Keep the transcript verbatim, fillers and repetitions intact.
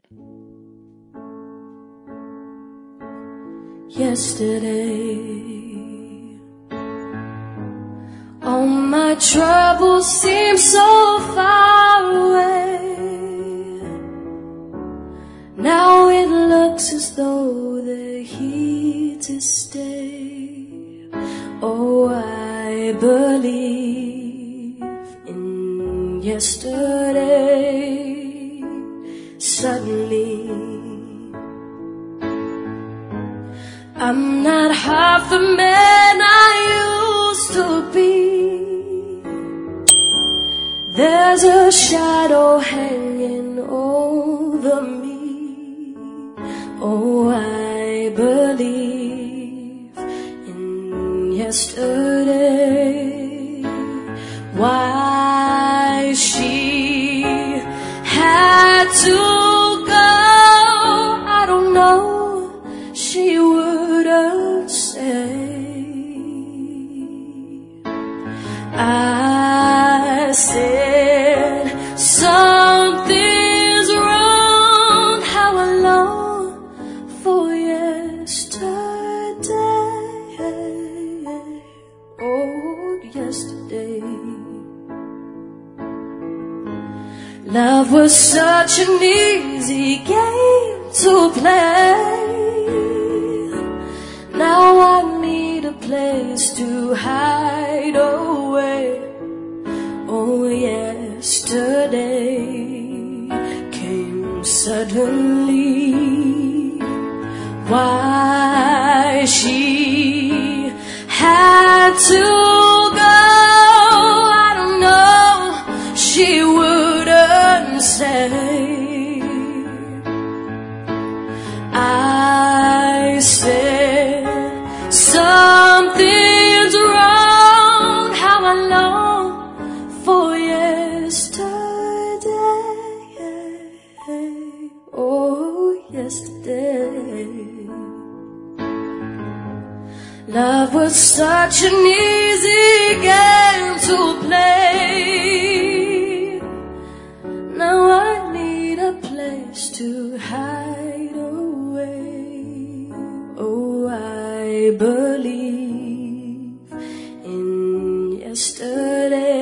Yesterday, all my troubles seem so far away. Now it looks as though they're here to stay. Oh, I believe in yesterday. Suddenly, I'm not half the man I used to be. There's a shadow hanging over me. Oh, I believe in yesterday. Why she had to go, I don't know. She wouldn't say. I said something's wrong. How I long for yesterday. Oh, yesterday. Love was such an easy game to play. Now I need a place to hide away. Oh, yesterday came suddenly. Why she had to go, I don't know. She wouldn't say. I said something's wrong. How I long for yesterday. Oh, yesterday. Love was such an easy game to play. Now I need a place to hide away. Oh, I believe in yesterday.